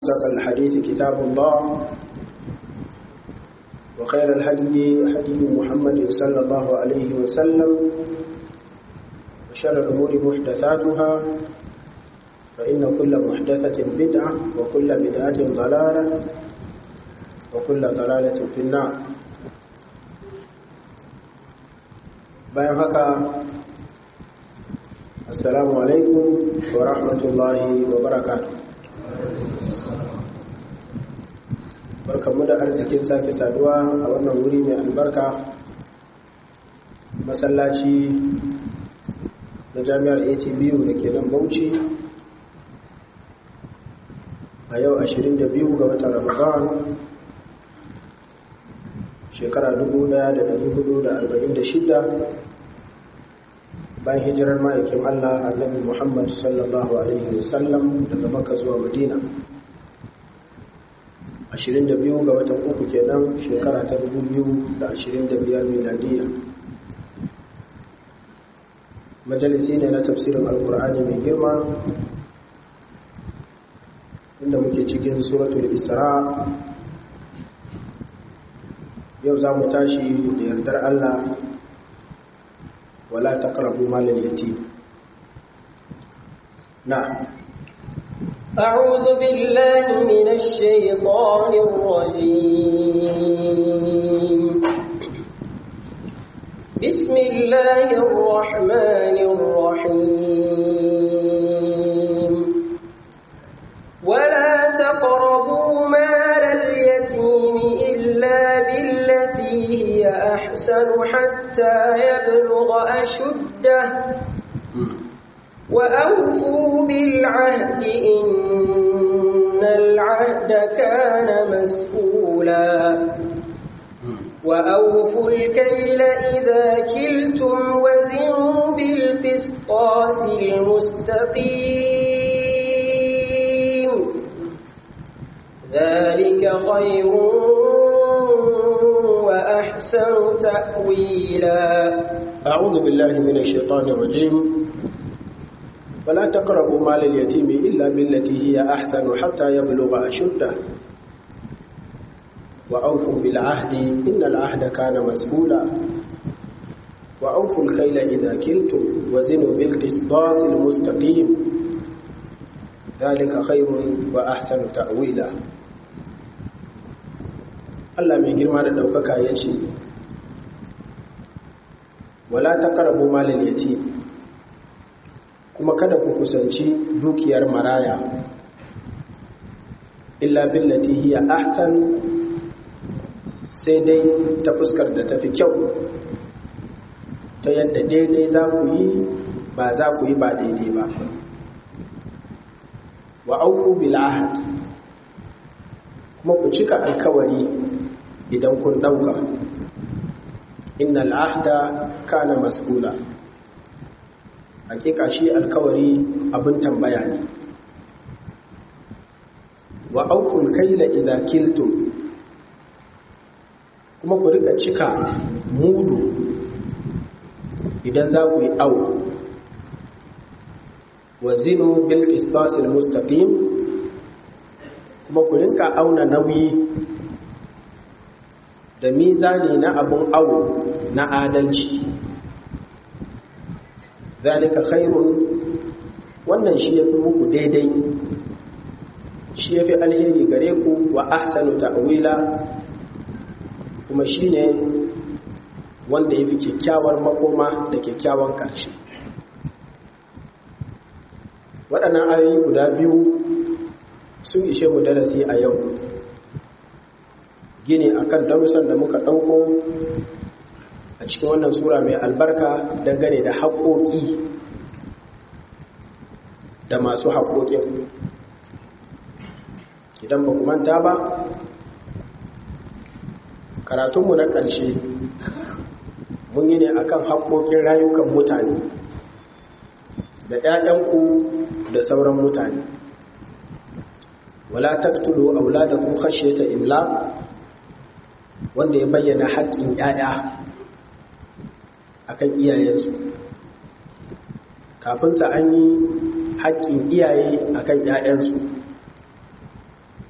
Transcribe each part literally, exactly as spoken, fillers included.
أصدق الحديث كتاب الله وخير الهدي هدي محمد صلى الله عليه وسلم وشر الأمور محدثاتها فإن كل محدثة بدعة وكل بدعة ضلالة وكل ضلالة في النار. bayan haka assalamu alaikum wa rahmatullahi wa barakatuh. Barkamu da arzikin sake saduwa a wannan wuri mai albarka, masallaci na jami'ar A T B U da ke nan Bauchi a yau ashirin da biyu ga watan Ramadan shekara dubu ɗaya da ɗari hudu da arba'in da shida bayan hijirar ma'aikin Allah Annabi Muhammad sallallahu alaihi wasallam daga Makka zuwa Madina, ashirin da biyu ga watan uku kenan shekara ta dubu biyu da ashirin da biyar miladiya. Majalisi ne na tafsirin Alkur'ani mai girma inda muke cikin suratul Isra. Yau za mu tashi da yardar Allah wala taqrabu malal yatim. Na أعوذ بالله من الشيطان الرجيم. بسم الله الرحمن الرحيم. ولا تقربوا مال اليتيم إلا بالتي هي أحسن حتى يبلغ أشده وأوفوا بالعهد إن العهد كان مسؤولا وأوفوا الكيل إذا كلتم وزنوا بالقسطاس المستقيم ذلك خير وأحسن تأويلا. أعوذ بالله من الشيطان الرجيم. ولا تقربوا مال اليتيم إلا بالتي هي أحسن حتى يبلغ أشده وأوفوا بالعهد إن العهد كان مسؤولا وأوفوا الكيل إذا كلتم وزنوا بالقسطاس المستقيم ذلك خير وأحسن تأويلا. Allah mai girma da ɗaukaka ya ce, wala taqrabu malal yatim, kuma kada ku kusanci dukiyar maraya illa billati hiya ahsan, sai dai ta fuskar da tafi kyau, ta yadda daidai za ku yi ba za ku yi ba daidai ba. wa aufu bil ahd, kuma ku cika alkawari idan kun dauka. innal ahda kana mas'ula, hakika shi alkawari abin tambaya ne. wa aukul kaila idza kiltum, kuma ku rika cika mudu idan za ku yi awo. wa zinu bil qistasil mustaqim, kuma ku rinka auna nauyi da mizani na abun awo na adalci. zalika khairun, wannan shi yafi muku daidai, shi yafi alheri gare ku. wa ahsanu ta'wila, kuma shine wanda yafi kyakkyawar makoma da kyakkyawan karshe. waɗannan ayoyi guda biyu sun ishe mu darasi a yau, gini akan darussan da muka ɗauko a cikin wannan sura mai albarka dangane da haƙoƙi da masu haƙoƙin. idan ba ku manta ba, karatunmu na ƙarshe mun yi ne akan haƙoƙin rayukan mutane da ‘ya'yanku da sauran mutane. wala taqtulu auladakum khashyata imlaq, wanda ya bayyana haƙƙin ‘ya'ya akan iyayensu. kafin sa an yi haƙƙin iyaye akan ‘ya'yansu,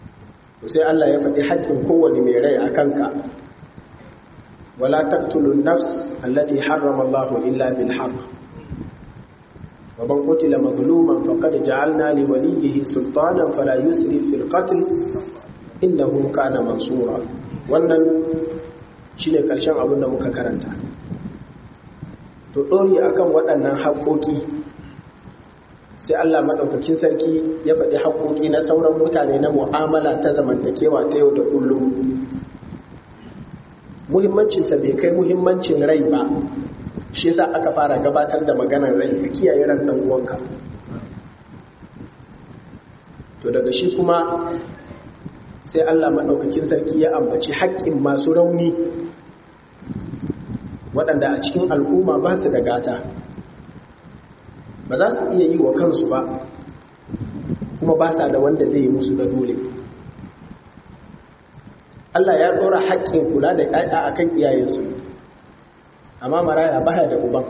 sai Allah ya faɗi haƙƙin kowane mai rai a kanka wala taqtulun nafs allati harrama Allahu illa bil haqq wa man qutila mazluman faqad ja'alna li waliyhi sultanan fala yusrif fil qatl innahu kana mansura. Wannan shine karshen abin da muka karanta. To dori akan waɗannan haƙoƙi sai Allah madaukakin sarki ya faɗi haƙoƙi na sauran mutane na mu'amala ta zamantakewa ta yau da kullum. Muhimmancinsa bai kai muhimmancin rai ba, shi yasa aka fara gabatar da maganar rai, ka kiyaye ran dan uwanka. To daga shi kuma sai Allah madaukakin sarki ya ambaci haƙƙin masu rauni waɗanda a cikin al'umma ba su da gata, ba za su iya yi wa kansu ba, kuma ba sa da wanda zai yi musu da dole. Allah ya ɗora haƙƙin kula da ƴaƴa a kan iyayensu, amma maraya baya da uban.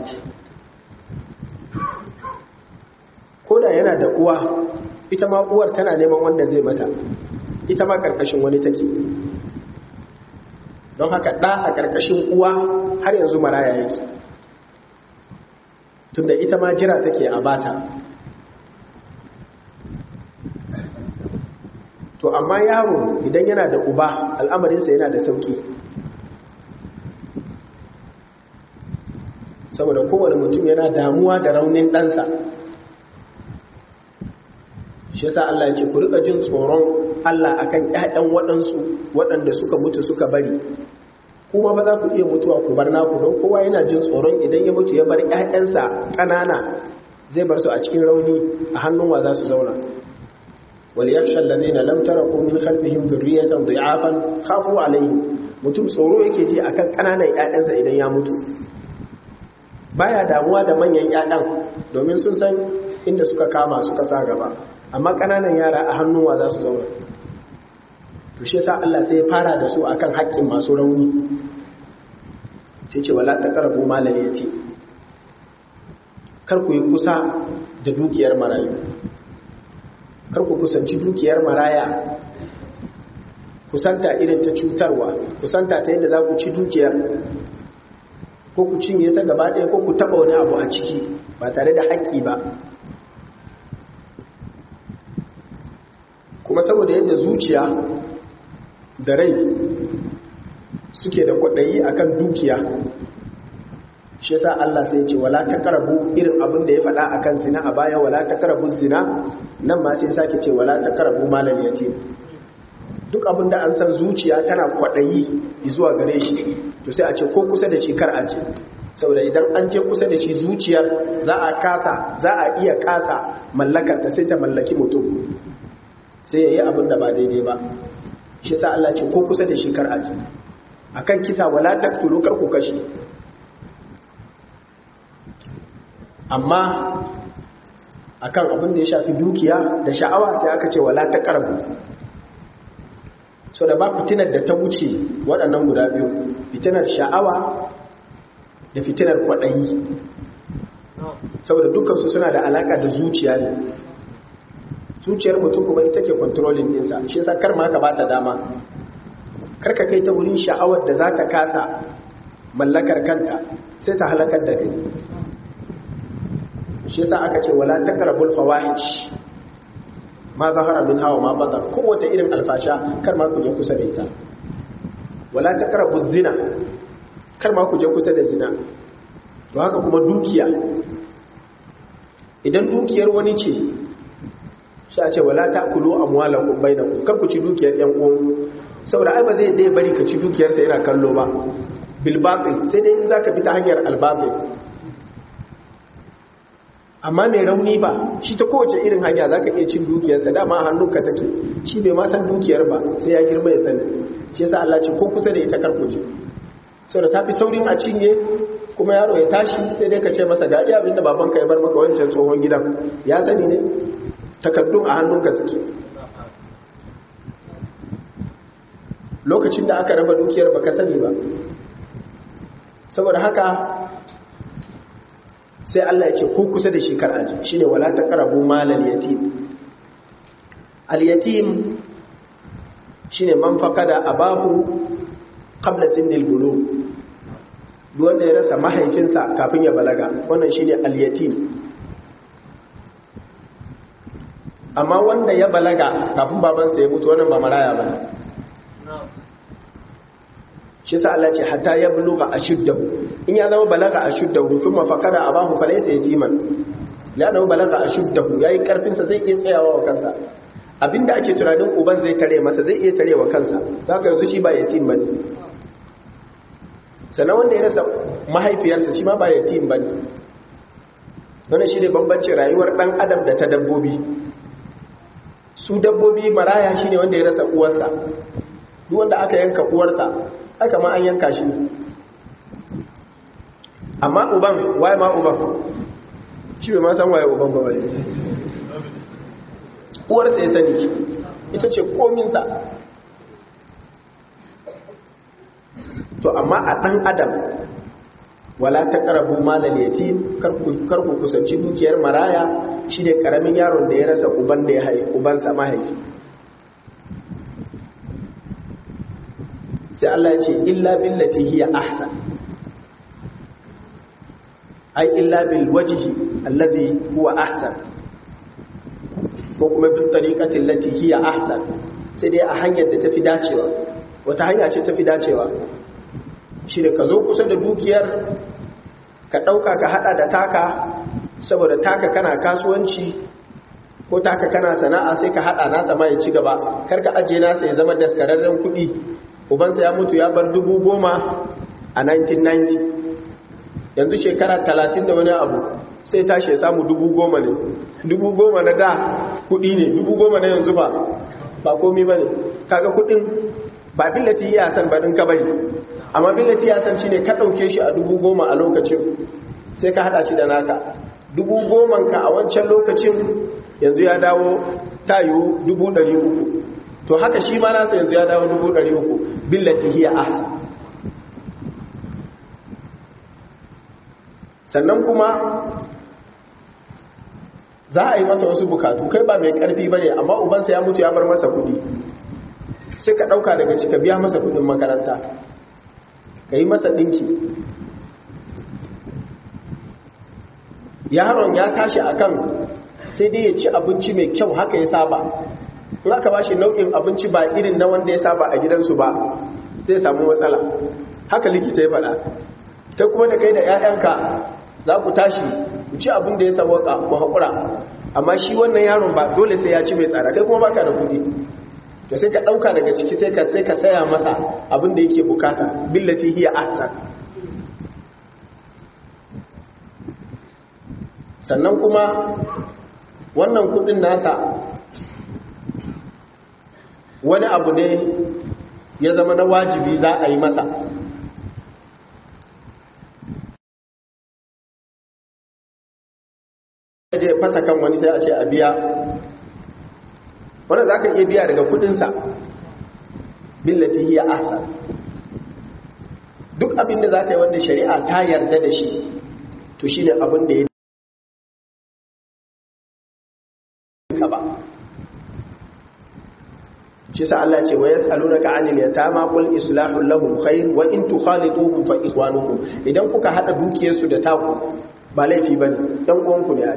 Ko da yana da uwa, ita ma uwar tana neman wanda zai mata, ita ma ƙarƙashin wani take. Don haka ɗa a ƙarƙashin uwa har yanzu maraya yake, tunda ita ma jira take a bata. To amma yaro idan yana da uba, al'amarinsa yana da sauki, saboda kowane mutum yana damuwa da raunin ɗansa. Shi yasa Allah ya ce ku rika jin tsoron Allah akan ƴaƴan waɗansu waɗanda suka mutu suka bari, kuma ba za ku iya mutuwa ku bar naku, don kowa yana jin tsoron idan ya mutu ya bar ƴaƴansa ƙanana zai bar su a cikin rauni, a hannun wa za su zauna. وليخشى الذين لم تركوا من خلفهم ذرية ضعافا خافوا عليهم. mutum tsoro yake ji akan kananan ƴaƴansa idan ya mutu, baya damuwa da manyan ƴaƴan domin sun san inda suka kama suka sa gaba, amma kananan yara a hannun wa za su zauna. To shi yasa Allah sai ya fara da su akan haƙƙin masu rauni, sai ce wala taqrabu malal yatim, kar ku yi kusa da dukiyar marayu, kar ku kusanci dukiyar maraya kusanta irin ta cutarwa, kusanta ta yadda za ku ci dukiyar ko ku cinye ta gaba ɗaya ko ku taɓa wani abu a ciki ba tare da haƙƙi ba. Kuma saboda yadda zuciya da rai suke da kwaɗayi akan dukiya, shi yasa Allah sai ya ce wala taqrabu, irin abin da ya faɗa akan zina a baya, wala taqrabu zina, nan ma sai sake ce wala taqrabu malal yatim. Duk abin da an san zuciya tana kwadayi zuwa gare shi, to sai a ce ko kusa da shi kar a ce, saboda idan an je kusa da shi zuciyar za a kasa za a iya kasa mallakar ta, sai ta mallaki mutum, sai yayi abin da ba daidai ba. Shi yasa Allah ce ko kusa da shi kar a ce. Akan kisa wala taqtulu, kar ku kashe. Amma akan abin da ya shafi dukiya da sha'awa sai aka ce wala taqrabu. So da ba fitinar da ta wuce waɗannan guda biyu, fitinar sha'awa da fitinar kwaɗayi, saboda dukansu suna da alaka da zuciya ne. Zuciyar mutum kuma ita ke controlling ɗinsa, shi yasa kar ma ka bata dama, kar ka kai ta wurin sha'awar da za ta kasa mallakar kanta, sai ta halakar da kai. Shi yasa aka ce wala taqrabul fawahish ma zahara min hawa ma batan, kowace irin alfasha kar ma ku je kusa da ita. Wala taqrabuz zina, kar ma ku je kusa da zina. To haka kuma dukiya, idan dukiyar wani ce sai a ce wala ta'kulu amwalakum bainakum, kar ku ci dukiyar ɗan uwan, saboda ai ba zai dai bari ka ci dukiyarsa yana kallo ba bil batil, sai dai in zaka bi ta hanyar al batil. Amma mai rauni ba, shi ta kowace irin hanya za ka iya cin dukiyarsa, dama hannunka take, shi bai ma san dukiyar ba sai ya girma ya sani. Shi yasa Allah ce ko kusa da ita karkuje, saboda ta fi saurin a cinye, kuma yaro ya tashi sai dai ka ce masa ga iya abinda babanka ya bar maka wancan tsohon gidan, ya sani ne, takaddun a hannunka suke. Lokacin da aka raba dukiyar baka sani ba. Saboda haka sai Allah ya ce ko kusa da shi kar aji, shine wala taqrabu malal yatim. Al yatim shine man faqada abahu qabla sinnil bulugh, duk wanda ya rasa mahaifinsa kafin ya balaga, wannan shine al-yatim. Amma wanda ya balaga kafin babansa ya mutu, wannan ba maraya bane. Shi sa Allah ce hatta ya buluga ashuddahu, in ya zama balaga ashuddahu thumma faqada abahu falaysa yatiman, la da balaga ashuddahu yayi karfin sa zai iya tsayawa wa kansa, abinda ake tunanin uban zai tare masa zai iya tarewa kansa, zaka yanzu shi ba yatim bane. Sannan wanda ya rasa mahaifiyarsa shi ma ba yatim bane. Wannan shi ne bambancin rayuwar dan adam da ta dabbobi. Su dabbobi maraya shine wanda ya rasa uwarsa, duk wanda aka yanka uwarsa aka ma an yanka shi. Amma uban, waye ma uban? Shi bai ma san waye uban ba bane. Uwarsa ya sani, ita ce kominsa. To amma a ɗan adam, wala ta ƙarabu malal yatim, karku kusanci dukiyar maraya, shi ne ƙaramin yaron da ya rasa uban da ya haifi, ubansa mahaifi. Sai Allah ya ce illa billati hiya ahsan, ai illa bil wajhi alladhi huwa ahsan, ko kuma bil tariqati allati hiya ahsan, sai dai a hanyar da tafi dacewa. Wata hanya ce tafi dacewa? Shi ne ka zo kusa da dukiyar, ka ɗauka ka haɗa da taka, saboda taka kana kasuwanci ko taka kana sana'a, sai ka haɗa nasa ma ya ci gaba, karka ajiye nasa ya zama daskararren kuɗi. Ubansa ya mutu ya bar dubu goma a nineteen ninety, yanzu shekara talatin da wani abu sai tashi ya samu dubu goma ne. Dubu goma na da kuɗi ne, dubu goma na yanzu ba ba komi ba ne. Kaga kuɗin ba billati ya san baɗin ka bari, amma billati ya san shi ne ka ɗauke shi a dubu goma a lokacin, sai ka haɗa shi da naka. Dubu goman ka a wancan lokacin yanzu ya dawo tayu dubu ɗari uku, to haka shi ma nasa yanzu ya dawo dubu ɗari uku, billati hiya ahsan. Sannan kuma za a yi masa wasu bukatu, kai ba mai ƙarfi ba ne, amma ubansa ya mutu ya bar masa kuɗi, sai ka ɗauka daga cika biya masa kuɗin makaranta, ka yi masa ɗinki. Yaron ya tashi akan sai dai ya ci abinci mai kyau, haka ya saba. In aka ba shi nau'in abinci ba irin na wanda ya saba a gidansu ba, zai samu matsala. Haka likita ya faɗa. Kai kuma da kai da 'ya'yanka za ku tashi ku ci abin da ya sawaka ku haƙura, amma shi wannan yaron ba dole sai ya ci mai tsada, kai kuma baka da kuɗi. To sai ka ɗauka daga ciki sai ka sai ka saya masa abin da yake bukata, billati hiya ahsan. Sannan kuma wannan kuɗin nasa wani abu ne ya zama na wajibi za a yi masa. Je fasa kan wani sai a ce a biya, wanda za ka iya biya daga kudinsa, billati hiya ahsan. Duk abin da za ka yi wanda shari'a ta yarda da shi, to shi ne abin da ya ka ba. Shi sa Allah ce wa yas'alunaka 'anil yatama qul islahu lahum khair wa in tukhalituhum fa ikhwanukum. Idan kuka hada dukiyarsu da taku ba laifi bane, dan uwanku ne ai.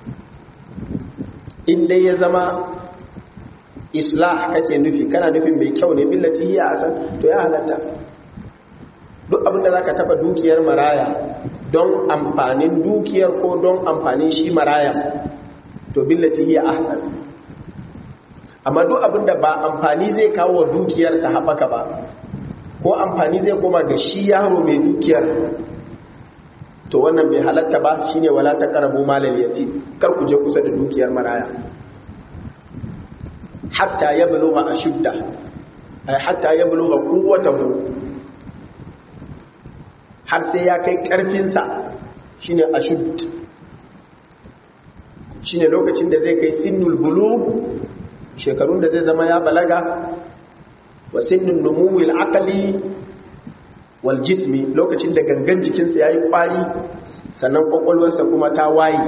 In dai ya zama islah kake nufi, kana nufin mai kyau ne, billati hiya asan, to ya halatta. Duk abin da zaka taba dukiyar maraya don amfanin dukiyar ko don amfanin shi maraya, to billati hiya ahsan. Amma duk abin da ba amfani zai kawo wa dukiyar ta haɓaka ba, ko amfani zai koma ga shi yaro mai dukiyar, to wannan bai halatta ba. Shine wala taqrabu malal yatim, kar ku je kusa da dukiyar maraya hatta yablugha ashudda, ay hatta yablugha quwwatahu, har sai ya kai karfin sa. Shine ashud, shine lokacin da zai kai sinnul bulugh, shekarun da zai zama ya balaga, wa sinnun numuwil aqli wal jismi, lokacin da gangan jikinsa yayi kwari, sannan kwakwalwarsa kuma ta waye,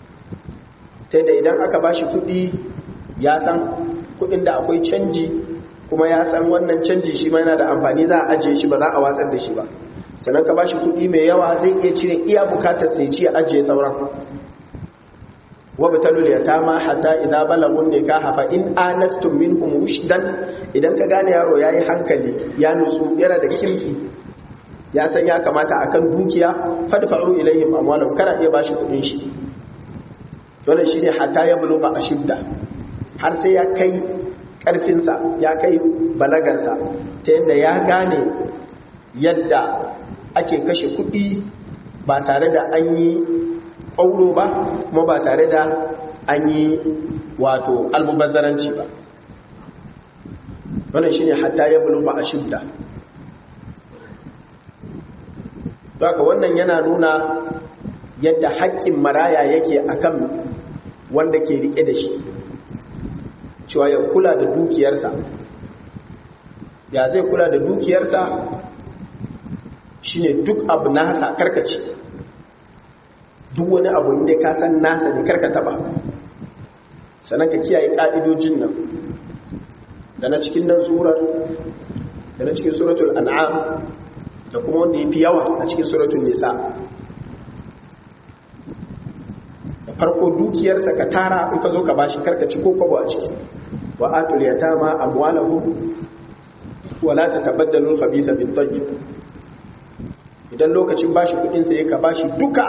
sai da idan aka bashi kudi ya san kudin da akwai canji kuma ya san wannan canji shi ma yana da amfani, za a ajiye shi ba za a watsar da shi ba. Sannan ka bashi kuɗi mai yawa zai iya cire iya bukatar sai ci ajiye sauran. wabtalul yatama hatta idza balagun nikaha fa in anastum minhum rushdan, idan ka gane yaro yayi hankali ya nutsu yana da kirki ya san ya kamata akan dukiya fadfa'u ilayhim amwalahum, kana iya bashi kudin shi. Dole shine hatta ya buluga ashidda, har sai ya kai karfin sa ya kai balagar sa ta yadda ya gane yadda ake kashe kudi ba tare da an yi ƙauro ba kuma ba tare da an yi wato almubazzaranci ba. Wannan shi ne hatta ya bulu ba a shidda. Daga wannan yana nuna yadda haƙƙin maraya yake akan wanda ke riƙe da shi, cewa ya kula da dukiyarsa. Ya zai kula da dukiyarsa shi ne duk abu nasa karkace, duk wani abu inda ka san nasa ne karka taba. Sannan ka kiyaye ƙa'idojin nan da na cikin nan surar da na cikin suratul an'am da kuma wanda ya fi yawa a cikin suratul nisa. Da farko dukiyarsa ka tara, in ka zo ka bashi karka ci ko kwabo a ciki. wa atul yatama amwalahum wa la tatabaddalu al-khabitha bit-tayyib. Idan lokacin bashi kudin sa yake bashi duka,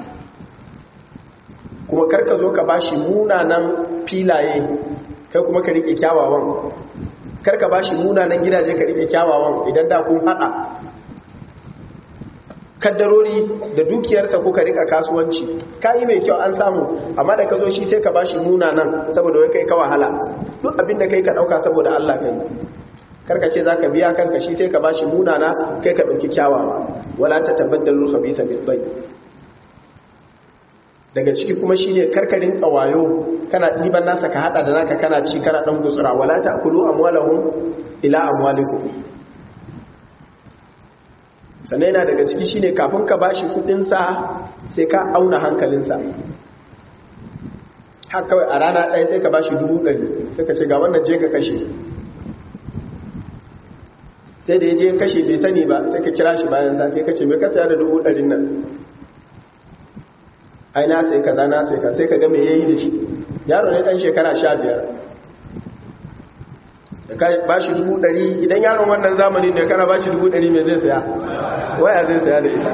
kuma karka zo ka bashi munanan filaye kai kuma ka rike kyawawan, karka bashi munanan gidaje ka rike kyawawan. Idan da kun hada kaddarori da dukiyarsa ko ka rika kasuwanci, kai mai kyau an samu, amma da ka zo shi sai ka bashi munanan saboda wai kai ka wahala. Duk abin da kai ka dauka saboda Allah kai, karka ce zaka biya kanka, shi sai ka bashi munana kai ka dauki kyawawa. Wala tatabaddalu khabitha bit-tayyib. Daga ciki kuma shine karkarin kawayo, kana diban nasa ka hada da naka kana ci kana dan gutsura. Wala ta'kulu amwalahum ila amwalikum. Sannan yana daga ciki shine kafin ka bashi kudin sa sai ka auna hankalinsa. Haka kawai a rana ɗaya sai ka bashi dubu ɗari sai ka ce ga wannan je ka kashe. Sai da ya je kashe bai sani ba sai ka kira shi bayan sa sai ka ce me ka saya da dubu ɗarin nan? Ai na sai kaza na sai ka sai ka ga me yayi da shi. Yaro ne dan shekara sha biyar. Da ka bashi dubu ɗari, idan yaron wannan zamani ne kana bashi dubu ɗari me zai saya? Waya zai saya da ita.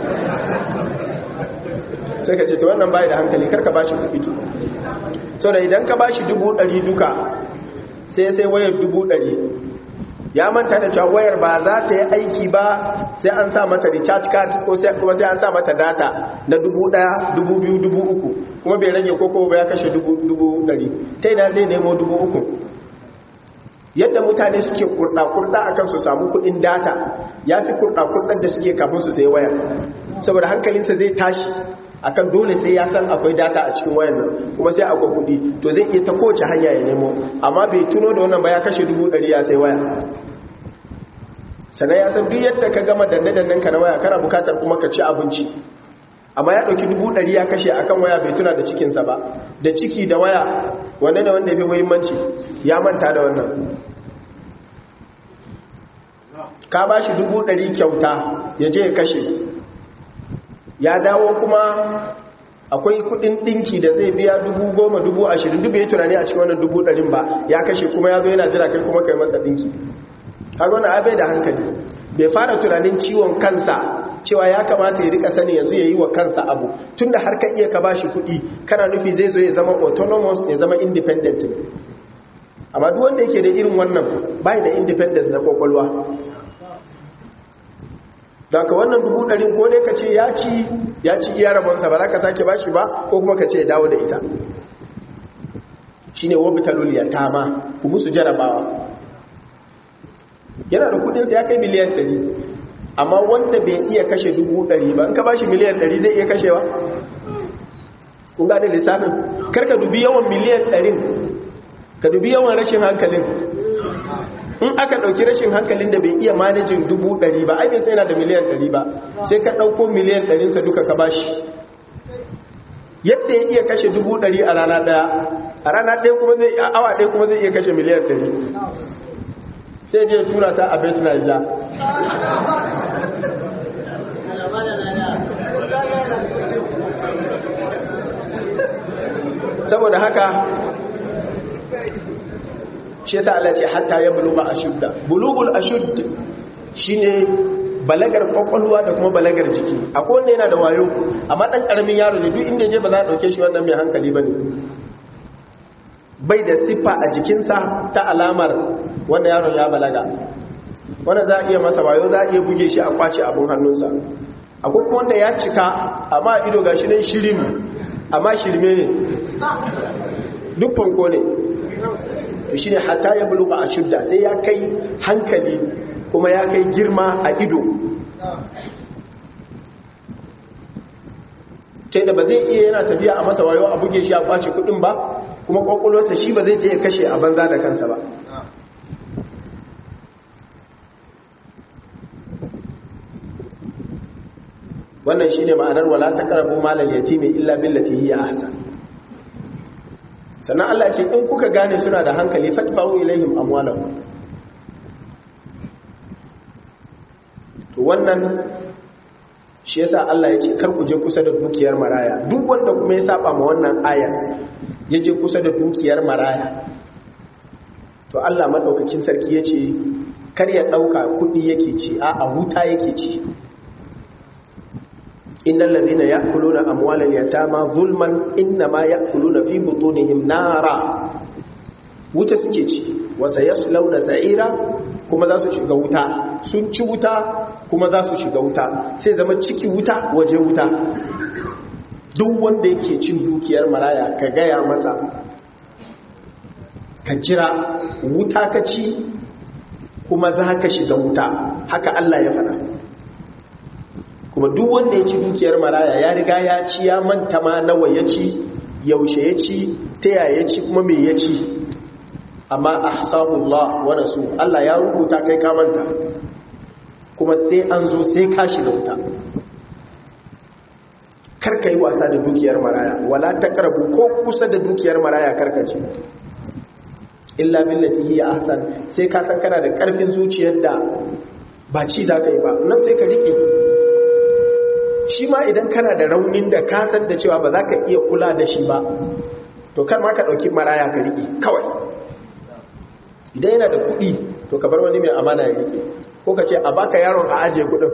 Sai ka ce to wannan bai da hankali, karka bashi kuɗi. So da idan ka bashi dubu ɗari duka sai sai wayar dubu ɗari, ya manta da cewa wayar ba za ta yi aiki ba sai an sa mata recharge card ko sai kuma sai an sa mata data na dubu ɗaya, dubu biyu, dubu uku, kuma bai rage koko ba ya kashe dubu dubu ɗari. Ta ina zai nemo dubu uku? Yadda mutane suke kurɗa-kurɗa akan su samu kuɗin data ya fi kurɗa-kurɗar da suke kafin su sai wayar, saboda hankalinsa zai tashi akan dole sai ya san akwai data a cikin wayar nan kuma sai akwai kuɗi, to zai iya ta kowace hanya ya nemo. Amma bai tuno da wannan ba ya kashe dubu ɗari ya sai waya. Sannan ya san duk yadda ka gama danne-dannen ka na waya kana bukatar kuma ka ci abinci, amma ya ɗauki dubu ɗari ya kashe akan waya bai tuna da cikinsa ba. Da ciki da waya wanda da wanda ya fi muhimmanci, ya manta da wannan. Ka ba shi dubu ɗari kyauta ya je ya kashe, ya dawo kuma akwai kudin dinki da zai biya dubu goma, dubu ashirin, duk bai tunani a cikin wannan dubu ɗarin ba, ya kashe kuma ya zo yana jira kai kuma kai masa dinki. Har wannan abai da hankali, bai fara tunanin ciwon kansa cewa ya kamata ya rika sani yanzu ya yi wa kansa abu. Tunda har ka iya ka ba shi kuɗi kana nufi zai zo ya zama autonomous, ya zama independent. Amma duk wanda yake da irin wannan bai da independence na kwakwalwa. Don ka wannan dubu ɗarin ko dai ka ce ya ci ya ci iya rabonsa ba za ka sake ba shi ba, ko kuma ka ce ya dawo da ita. Shi ne wabtalul yatama, ku musu jarabawa. Yana da kudinsa ya kai miliyan ɗari, amma wanda bai iya kashe dubu ɗari ba, in ka ba shi miliyan ɗari zai iya kashewa? Kun gane lissafin? Kar ka dubi yawan miliyan ɗarin, ka dubi yawan rashin hankalin. In aka ɗauki rashin hankalin da bai iya manajin dubu ɗari ba, ai bai sai yana da miliyan ɗari ba, sai ka ɗauko miliyan ɗarinsa duka ka bashi. Yadda ya iya kashe dubu ɗari a rana ɗaya, a rana ɗaya kuma zai, a awa ɗaya kuma zai iya kashe miliyan ɗari. sai je tura ta a bet naija saboda haka shi ta Allah ce hatta ya buluga ashudda bulugul ashud shine balagar kwakwalwa da kuma balagar jiki akwai wanda yana da wayo amma dan karamin yaro ne duk inda je ba za a dauke shi wannan mai hankali bane bai da siffa a jikinsa ta alamar wanda yaron ya balaga wanda za a iya masa wayo za a iya buge shi a kwace abun hannunsa akwai kuma wanda ya cika amma ido gashi nan shirin amma shirme ne duk fanko ne to shine hatta ya buluga ashudda sai ya kai hankali kuma ya kai girma a ido sai da ba zai iya yana tafiya a masa wayo a buge shi a kwace kudin ba kuma kwakwalwarsa shi ba zai je ya kashe a banza da kansa ba wannan shine ma'anar wala taqrabu malal yatimi illa billati hiya ahsan sannan Allah ce in kuka gane suna da hankali fatfa'u ilaihim amwalahum to wannan shi yasa Allah ya ce kar ku je kusa da dukiyar maraya duk wanda kuma ya saba ma wannan ayar ya je kusa da dukiyar maraya to Allah madaukakin sarki ya ce kar ya dauka kudi yake ci a a huta yake ci innal ladhina ya'kuluna amwalal yatama zulman inma ya'kuluna fi butunihim nara wuta suke ci wa sayaslawna sa'ira kuma za su shiga wuta sun ci wuta kuma za su shiga wuta sai zama ciki wuta waje wuta duk wanda yake cin dukiyar maraya ka gaya masa ka jira wuta ka ci kuma za ka shiga wuta haka Allah ya faɗa kuma duk wanda ya ci dukiyar maraya ya riga ya ci ya manta ma nawa ya ci yaushe ya ci ta yaya ya ci kuma me ya ci amma ahsabullah wa rasul Allah ya rubuta kai ka manta kuma sai an zo sai ka shiga wuta karka yi wasa da dukiyar maraya wala taqrabu ko kusa da dukiyar maraya karka ci illa billati hiya ahsan sai ka san kana da karfin zuciyar da ba ci da kai ba nan sai ka rike shi ma idan kana da raunin da ka san da cewa ba za ka iya kula da shi ba to kar ma ka ɗauki maraya ka rike kawai idan yana da kuɗi to ka bar wani mai amana ya rike ko ka ce a baka yaron a ajiye kuɗin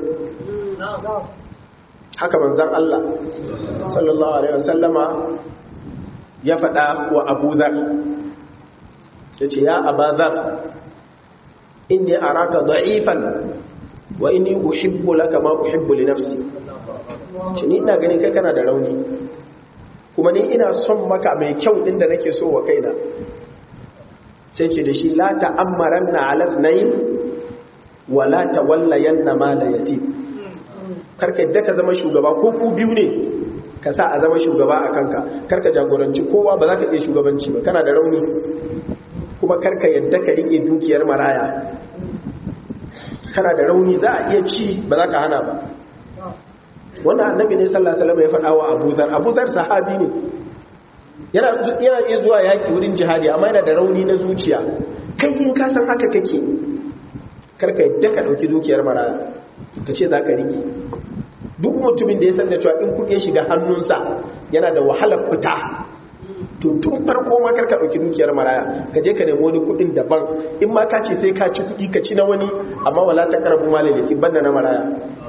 haka manzon Allah sallallahu alaihi wasallama ya faɗa wa Abu Dhar yace ya Abu Dhar inni araka da'ifan wa inni uhibbu laka ma uhibbu li nafsi shi ni ina ganin kai kana da rauni kuma ni ina son maka mai kyau din da nake so wa kaina sai ce da shi la ta'ammaranna ala thnayn wa la tawallayanna mala yatim karka yadda ka zama shugaba ko ku biyu ne ka sa a zama shugaba a kanka karka jagoranci kowa ba za ka iya shugabanci ba kana da rauni kuma karka yadda ka rike dukiyar maraya kana da rauni za a iya ci ba za ka hana ba wannan annabi ne sallallahu alaihi wasallam ya faɗa wa Abu Dhar Abu Dhar sahabi ne yana yana iya zuwa yaki wurin jihadi amma yana da rauni na zuciya kai in ka san haka kake karka yadda ka dauki dukiyar maraya ka ce za ka rike duk mutumin da ya san da cewa in kuɗi ya shiga hannunsa yana da wahalar fita to tun farko ma karka dauki dukiyar maraya ka je ka nemi wani kuɗin daban in ma ka ce sai ka ci kuɗi ka ci na wani amma wala ta karabu malal yatim banda na maraya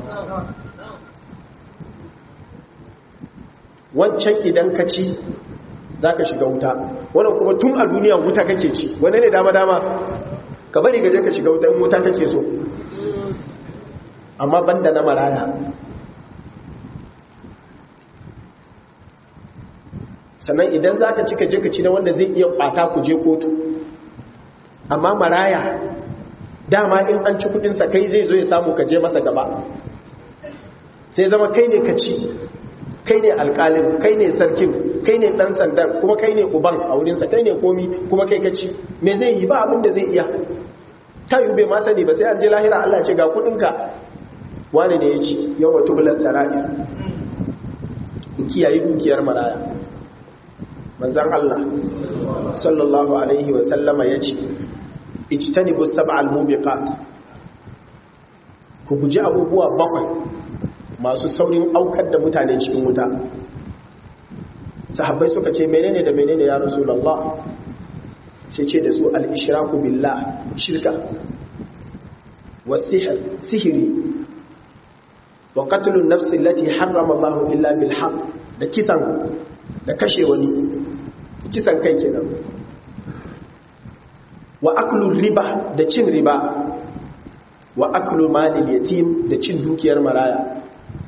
wancan idan ka ci za ka shiga wuta wannan kuma tun a duniya wuta kake ci wane ne dama-dama ka bari gaje ka shiga wuta in wuta kake so amma banda na maraya sannan idan za ka ci ka je ka ci na wanda zai iya kwata ku je kotu amma maraya dama in an ci kudinsa kai zai zo ya samu ka je masa gaba sai zama kai ne ka ci kai ne alƙalin kai ne sarkin kai ne ɗan sandan kuma kai ne uban a wurinsa kai ne komi kuma kai ka ci me zai yi ba abin da zai iya ta yi bai ma sani ba sai an je lahira Allah ce ga kudinka wani ne ya ci yau wa tubular sarari ku kiyaye dukiyar maraya manzan Allah sallallahu alaihi wa sallama ya ce ijtanibu sab'al mubiqat, ku guji abubuwa bakwai masu saurin aukar da mutane cikin wuta. Sahabbai suka ce menene da menene ya rasulullah? sai ce da su al-ishraku billah, shirka, wa sihr, sihiri, wa qatlun nafs allati harrama Allah illa bil haqq, da kisan da kashe wani, kisan kai kenan, wa aklu riba, da cin riba, wa aklu malil yatim, da cin dukiyar maraya,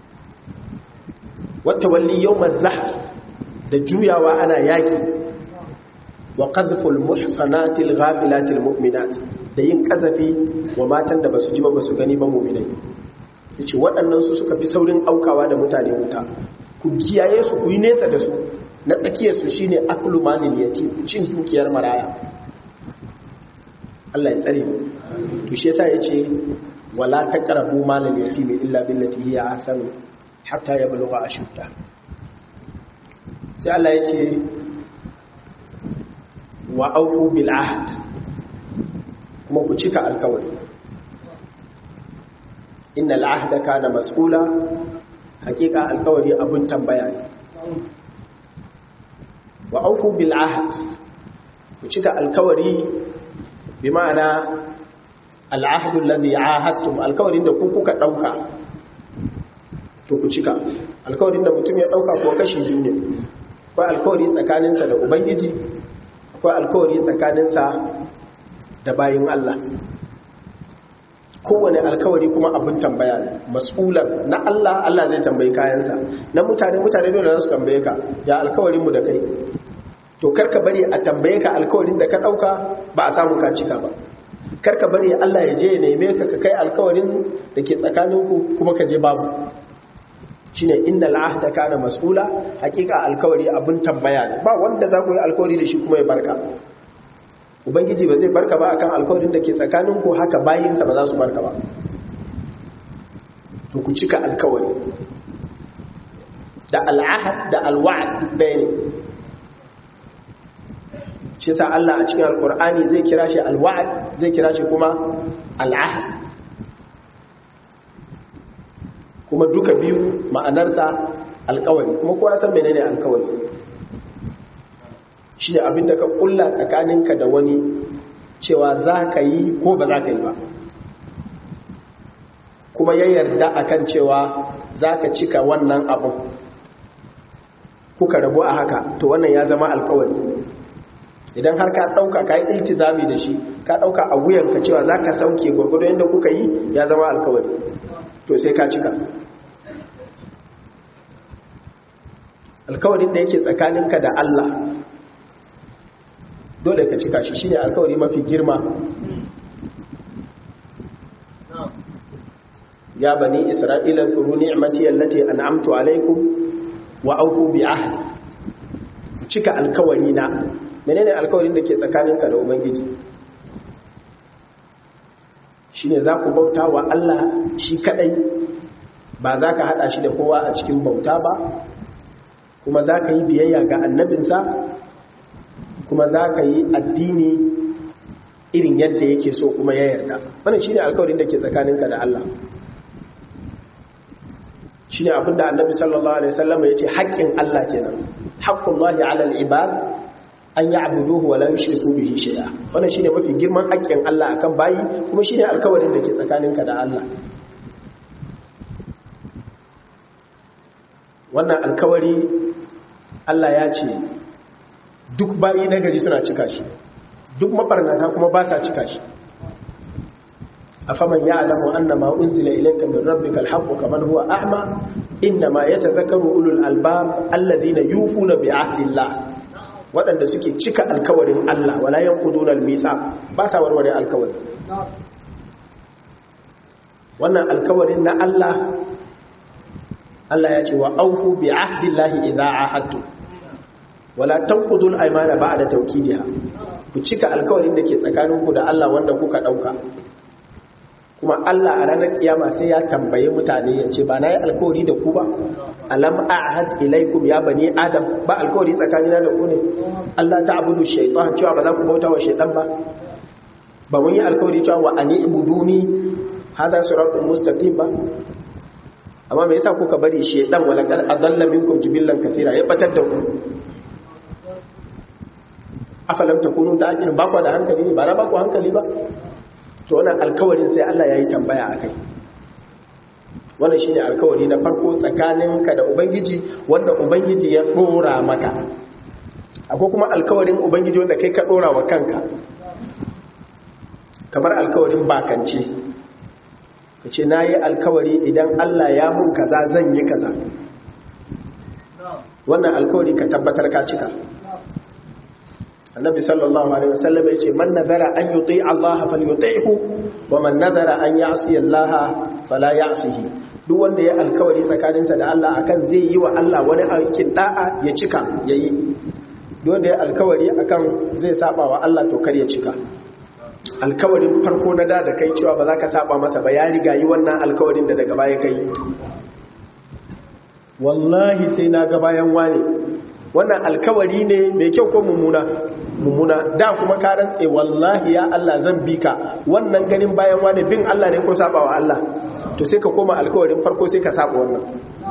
wa tawalli yawmaz zahf, da juyawa ana yaki, wa qadhful muhsanatil ghafilatil mu'minat, da yin kazafi wa matan da basu ji ba basu gani ba mu'minai. Yace waɗannan su suka fi saurin aukawa da mutane wuta, ku kiyaye su, ku yi nesa da su. Na tsakiyar su shine aklu malil yatim, cin dukiyar maraya. Allah ya tsare mu. To shi yasa yace wala taqrabu malal yatim illa billati hiya ahsanu hatta yablugha ashudda. Sai Allah yace wa aufu bil ahd, kuma ku cika alkawari. Innal ahda kana mas'ula, hakika alkawari abun tambaya ne. Wa aufu bil ahd, ku cika alkawari bi ma'ana al ahdu alladhi ahadtum, alkawarin da ku kuka dauka to ku cika. Alkawarin da mutum ya dauka ko kashi biyu ne, akwai alkawari tsakaninsa da ubangiji, akwai alkawari tsakaninsa da bayin Allah. Kowane alkawari kuma abin tambaya ne, mas'ulan. Na Allah, Allah zai tambayi kayansa. Na mutane, mutane dole za su tambaye ka, ya alkawarin mu da kai. To karka bari a tambaye ka alkawarin da ka dauka ba a samu ka cika ba. Karka bari Allah ya je ya neme ka ka kai alkawarin da ke tsakaninku kuma ka je babu. Shine innal ahda kana mas'ula, hakika alkawari abin tambaya ne. Ba wanda za ku yi alkawari da shi kuma ya barka. Ubangiji ba zai barka ba akan alkawarin da ke tsakaninku, haka bayinsa ba za su barka ba. To ku cika alkawari. Da al'ahad da alwa'd bayani. Shi sa Allah a cikin alkur'ani zai kira shi alwa'd, zai kira shi kuma al'ahd. Kuma duka biyu ma'anarsa alkawari. Kuma kowa san menene alkawari? Shi ne abinda ka kulla tsakaninka da wani cewa za ka yi ko ba za ka yi ba, kuma ya yarda akan cewa za ka cika wannan abin, kuka rabu a haka, to wannan ya zama alkawari. Idan har ka ɗauka ka yi iltizami da shi, ka ɗauka a wuyanka cewa za ka sauke gwargwado yadda kuka yi, ya zama alkawari, to sai ka cika. Alkawarin da yake tsakaninka da Allah dole ka cika shi, shine alkawari mafi girma. Ya bani Isra'ila zkuru ni'mati allati an'amtu alaykum wa awfu bi ahdi, cika alkawari na. Menene alkawarin da ke tsakaninka da Ubangiji? Shine za ku bauta wa Allah shi kadai, ba za ka hada shi da kowa a cikin bauta ba, kuma za ka yi biyayya ga annabinsa, kuma za ka yi addini irin yadda yake so kuma ya yarda. Wannan shine alkawarin da ke tsakaninka da Allah. Shine abinda Annabi sallallahu alaihi wasallam yace haƙƙin Allah kenan. Haqqullahi 'ala al-ibad an ya'buduhu wa la yushriku bihi shay'a. Wannan shine mafi girman haƙƙin Allah akan bayi, kuma shine alkawarin da ke tsakaninka da Allah. Wannan alkawari Allah ya ce duk bayi na gari suna cika shi, duk mabarnata kuma ba sa cika shi. afaman ya'lamu annama unzila ilayka min rabbikal haqqu kaman huwa a'ma innama yatadhakkaru ulul albab alladhina yufuna bi ahdillah, wadanda suke cika alkawarin Allah, wala yanquduna al-mithaq, ba sa warware alkawari. Wannan alkawarin na Allah, Allah ya ce wa aufu bi ahdillahi idza ahadtu wala tanqudul aymana ba'da tawkidiha, ku cika alkawarin da ke tsakaninku da Allah wanda kuka dauka. Kuma Allah a ranar kiyama sai ya tambaye mutane ya ce ba na yi alkawari da ku ba, alam a'had ilaikum ya bani adam, ba alkawari tsakanina da ku ne Allah ta'budu shaytan, cewa ba za ku bauta wa shaytan ba. ba mun yi alkawari cewa wa ani ibuduni hada siratul mustaqim ba, amma me yasa kuka bari shedan wala qad adalla minkum jibillan kaseera ya batar da ku? afalam takunu ta'qilun, ba ku da hankali ne? ba na ba ku hankali ba? to wannan alkawarin sai Allah yayi tambaya akai. wannan shine alkawari na farko tsakaninka da ubangiji, wanda ubangiji ya dora maka. akwai kuma alkawarin ubangiji wanda kai ka dora wa kanka, kamar alkawarin bakance. kace nayi alkawari idan Allah ya mun kaza zan yi kaza. wannan alkawari ka tabbatar ka cika. annabi sallallahu alaihi wasallam ya ce man nazara an yuti Allah falyuti'hu wa man nazara an ya'si Allah fala ya'sihi. duk wanda ya alkawari tsakaninsa da Allah akan zai yi wa Allah wani aikin da'a ya cika yayi. duk wanda ya alkawari akan zai saba wa Allah to kar ya cika. alkawarin farko na da da kai cewa ba za ka saba masa ba, ya riga yi wannan alkawarin da daga baya kai. wallahi sai na ga bayan wane, wannan alkawari ne mai kyau ko mummuna? mummuna. da kuma ka rantse wallahi ya Allah zan bi ka, wannan ganin bayan wane bin Allah ne ko saba wa Allah? to sai ka koma alkawarin farko sai ka saba wannan.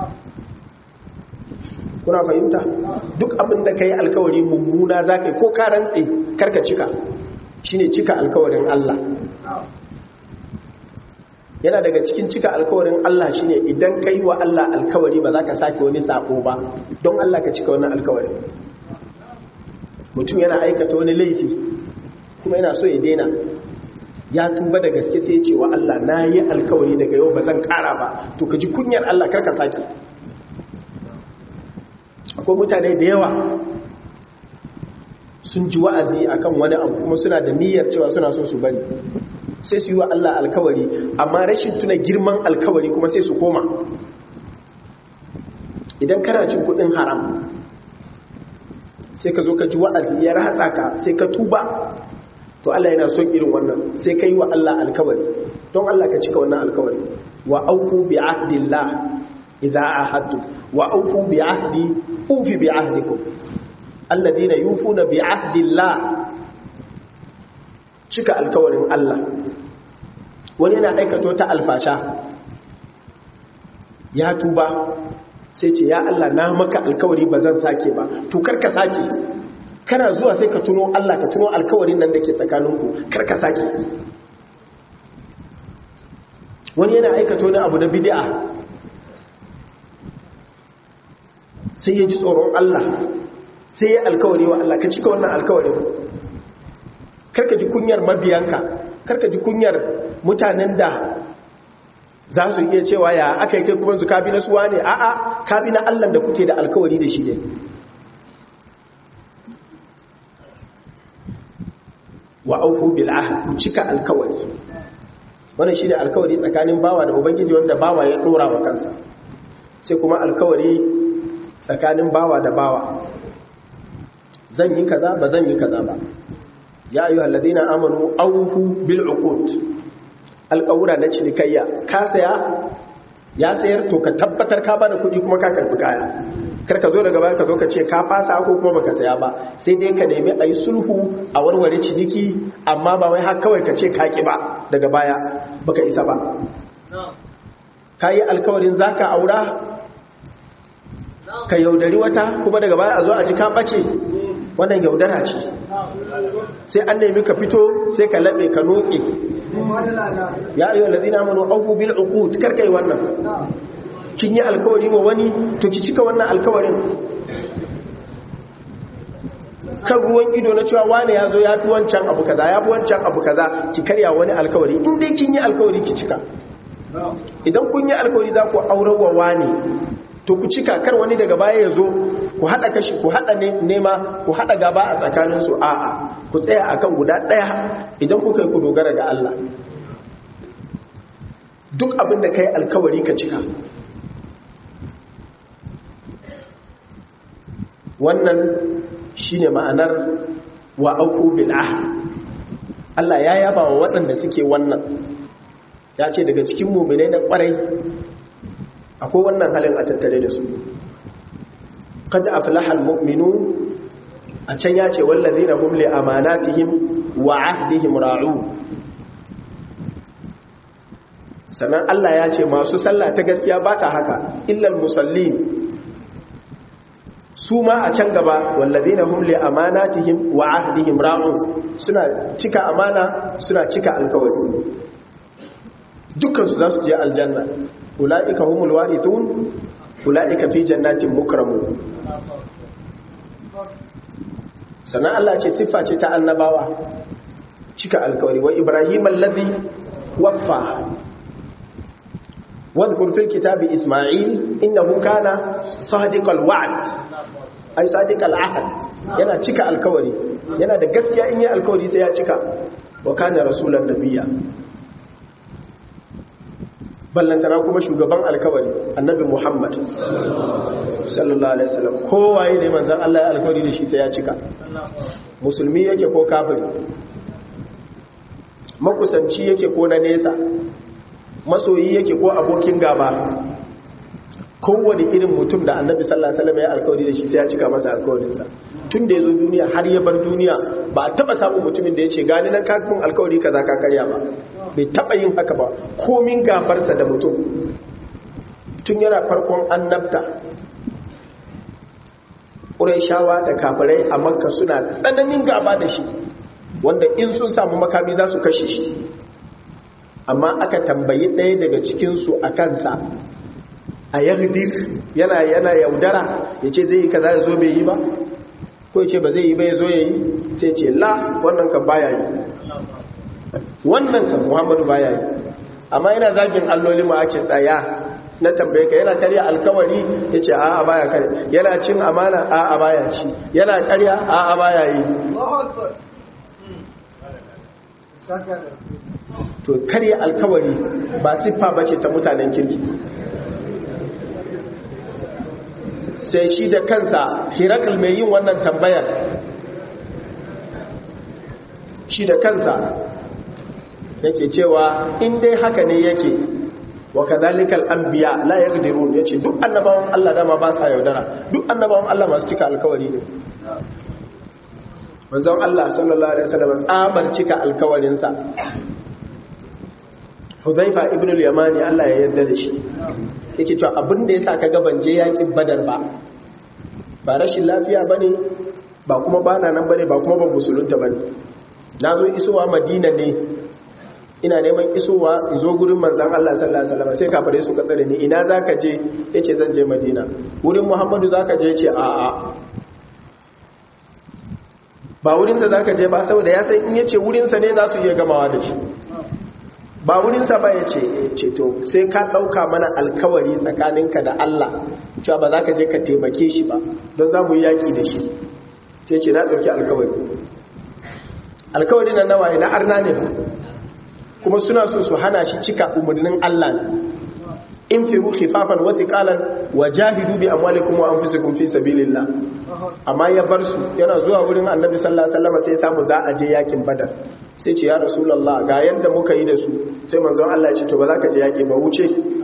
kuna fahimta? duk abin da kai alkawari mummuna za ka yi ko ka rantse karka cika, shine cika alkawarin Allah. yana daga cikin cika alkawarin Allah shine idan kai wa Allah alkawari ba za ka sake wani sako ba, don Allah ka cika wannan alkawarin. mutum yana aikata wani laifi kuma yana so ya daina, ya tuba da gaske sai ya ce wa Allah na yi alkawari daga yau ba zan kara ba, to ka ji kunyar Allah karka sake. akwai mutane da yawa sun ji wa'azi akan wani abu kuma suna da niyyar cewa suna so su bari, sai su yi wa Allah alkawari, amma rashin tuna girman alkawari kuma sai su koma. idan kana cin kudin haram sai ka zo ka ji wa'azi ya ratsa ka sai ka tuba, to Allah yana son irin wannan, sai ka yi wa Allah alkawari, don Allah ka cika wannan alkawari. wa aufu bi ahdillah idza ahadtu wa aufu bi ahdi ufi bi ahdikum alladhina yufuna bi ahdillah. cika alkawarin Allah. wani yana aikato ta alfasha ya tuba sai ce ya Allah na maka alkawari ba zan sake ba, to karka sake. kana zuwa sai ka tuno Allah, ka tuno alkawarin nan da ke tsakaninku, karka sake. wani yana aikato na abu na bid'a sai ya ji tsoron Allah sai ya alkawari wa Allah, ka cika wannan alkawarin. karka ji kunyar mabiyanka, karka ji kunyar mutanen da za su iya cewa ya aka yi kai kuma su kabi na suwa ne, a'a kabi na Allah da kuke da alkawari da shi ne. wa aufu bil ahd, cika alkawari. wannan shine alkawari tsakanin bawa da ubangiji wanda bawa ya dora wa kansa. sai kuma alkawari tsakanin bawa da bawa, zan yi kaza ba zan yi kaza ba. ya ayyuhal ladina amanu awfu bil uqud, alƙawura na cinikayya. ka saya ya sayar to ka tabbatar ka bada kuɗi kuma ka karɓi kaya. kar ka zo daga baya ka zo ka ce ka fasa ko kuma baka saya ba, sai dai ka nemi a yi sulhu a warware ciniki, amma ba wai har kawai ka ce ka ki ba daga baya baka isa ba. ka yi alkawarin za ka aura ka yaudari wata kuma daga baya a zo a ji ka ɓace, wannan yaudara ce. sai an nemi ka fito sai ka laɓe ka noƙe. ya ayyuhal ladina amanu awfu bil uqud, karka yi wannan. kin yi alkawari wa wani to ki cika wannan alkawarin. kan ruwan ido na cewa wani ya zo ya fi wancan abu kaza ya fi wancan abu kaza, ki karya wani alkawari. in dai kin yi alkawari ki cika. idan kun yi alkawari za ku aurarwa wani to ku cika, kar wani daga baya ya zo ku haɗa kashi ku haɗa nema ku haɗa gaba a tsakaninsu. a'a ku tsaya akan guda ɗaya. idan kuka yi ku dogara ga Allah. duk abin da ka yi alkawari ka cika. wannan shine ma'anar wa auku bil ahd. Allah ya yaba wa waɗanda suke wannan, ya ce daga cikin mu'minai na ƙwarai akwai wannan halin a tattare da su. qad aflaha al mu'minun, a can ya ce wallazina hum li amanatihim wa ahdihim ra'un. sannan Allah ya ce masu sallah ta gaskiya ba ta haka illal musallin su ma a can gaba wallazina hum li amanatihim wa ahdihim ra'un suna cika amana suna cika alkawari dukkan su za su je aljanna ulaika humul warithun ulaika fi jannatin mukramun. sannan Allah ce siffa ce ta annabawa cika alkawari wa ibrahim alladhi waffa wadhkur fil kitabi isma'il innahu kana sadiqal wa'd ay sadiqal ahd yana cika alkawari yana da gaskiya in yi alkawari sai ya cika wa kana rasulan nabiyya ballantana kuma shugaban alkawari annabi Muhammad sallallahu alaihi wasallam kowaye ne manzon Allah ya alkawari da shi sai ya cika musulmi yake ko kafiri makusanci yake ko na nesa masoyi yake ko abokin gaba kowane irin mutum da annabi sallallahu alaihi wasallam ya alkawari da shi sai ya cika masa alkawarinsa tun da ya zo duniya har ya bar duniya ba a taba samun mutumin da ya ce gani nan kakun alkawari kaza ka karya ba bai taba yin haka ba komin gafarsa da mutum tun yana farkon annabta ƙurayshawa da kafirai a makka suna tsananin gaba da shi wanda in sun samu makami za su kashe shi amma aka tambayi ɗaya daga cikinsu a kansa a yagdir yana yana yaudara ya ce zai yi kaza ya zo bai yi ba ko ya ce ba zai yi ba ya zo ya yi sai ce la wannan kan baya yi wannan kan muhammadu baya yi amma yana zagin alloli ma ake tsaya na tambaye ka yana karya alkawari ya ce a'a baya karya yana cin amana a'a baya ci yana karya a'a baya yi to karya alkawari ba siffa bace ta mutanen kirki sai shi da kansa hirakal mai yin wannan tambayar shi da kansa yake cewa in dai haka ne yake wa kadhalikal anbiya la yaqdirun yace duk annabawan Allah dama ba sa yaudara duk annabawan Allah masu cika alkawari ne manzon Allah sallallahu alaihi wasallam tsabar cika alkawarin sa Huzaifa ibn al-Yamani Allah ya yarda da shi yake cewa abin da yasa kaga ban je yakin Badar ba ba rashin lafiya bane ba kuma bana nan bane ba kuma ban musulunta bane nazo isowa Madina ne ina neman isowa in zo gurin manzan Allah sallallahu alaihi wasallam sai kafare su katsare ni ina zaka je yace zan je Madina wurin Muhammadu zaka je yace a a ba wurin da zaka je ba saboda ya san in yace wurin sa ne za su iya gamawa da shi ba wurin sa ba yace yace to sai ka dauka mana alkawari tsakaninka da Allah cewa ba za ka je ka taimake shi ba don za mu yi yaki da shi sai ce na dauki alkawari alkawari nan nawa na arna ne kuma suna so su hana shi cika umarnin Allah ne in firu khifafan wa thiqalan wajahidu bi amwalikum wa anfusikum fi sabilillah amma ya bar su yana zuwa wurin Annabi sallallahu alaihi wasallam sai samu za a je yakin Badar sai ce ya Rasulullah ga yanda muka yi da su sai manzon Allah ya ce to ba za ka je yaki ba wuce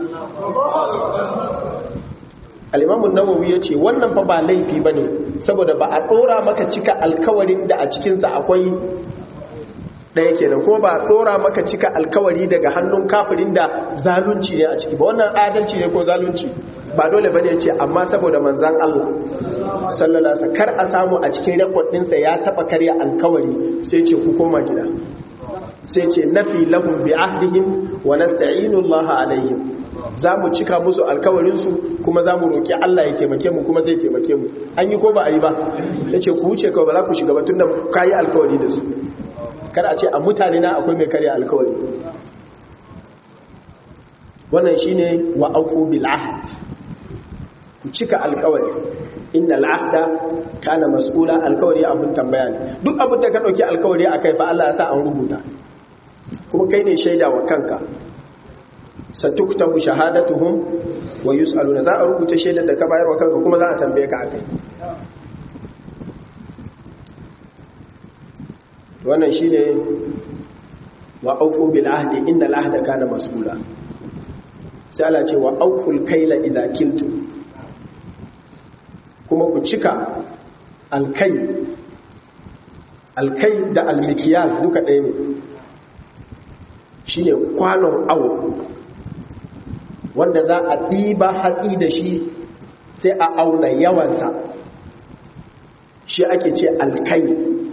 al-Imam an-Nawawi ya ce wannan fa ba laifi bane saboda ba a dora maka cika alkawarin da a cikin sa akwai ɗaya kenan ko ba ɗora maka cika alkawari daga hannun kafirin da zalunci ne a ciki ba wannan adalci ne ko zalunci ba dole bane ya ce amma saboda manzan Allah sallallahu alaihi kar a samu a cikin rekod ɗinsa ya taɓa karya alkawari sai ce ku koma gida sai ce nafi lahum bi ahdihim wa nasta'inu Allah alaihim za mu cika musu alkawarinsu kuma za mu roƙi Allah ya taimake mu kuma zai taimake mu an yi ko ba a yi ba ya ce ku wuce kawai ba za ku shiga ba tun da ka yi alkawari da su kada a ce a mutane na akwai mai karya alkawari wannan shine wa aufu bil ahd ku cika alkawari innal ahda kana mas'ula alkawari abun tambaya ne duk abin da ka dauki alkawari akai fa Allah ya sa an rubuta kuma kai ne shaida wa kanka satuktabu shahadatuhum wa yus'aluna za a rubuta shaidar da ka bayar wa kanka kuma za a tambaye ka akai wannan shi ne wa aufu bil ahdi inda al-ahda kana mas'ula sai Allah ce wa auful kaila idza kiltu kuma ku cika alkai alkai da almikiyal duka ɗaya ne shine kwanon awo wanda za a ɗiba hatsi da shi sai a auna yawansa, shi ake ce alkai.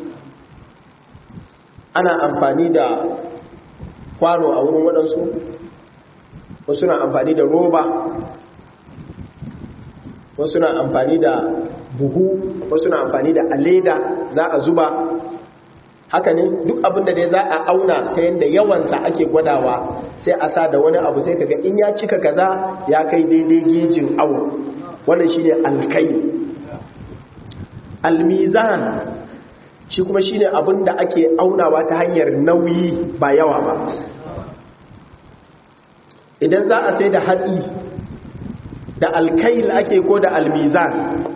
Ana amfani da kwano a wurin waɗansu, wasu na amfani da roba, wasu na amfani da buhu, wasu na amfani da aleda za a zuba. Haka ne duk abin da dai za a auna ta yadda yawansa ake gwadawa sai a sa da wani abu sai kaga in ya cika kaza ya kai daidai gejin awo. Wannan shine alkai. Almizan shi kuma shine abin da ake aunawa ta hanyar nauyi ba yawa ba. Idan za a sai da hatsi da alkail ake ko da almizan?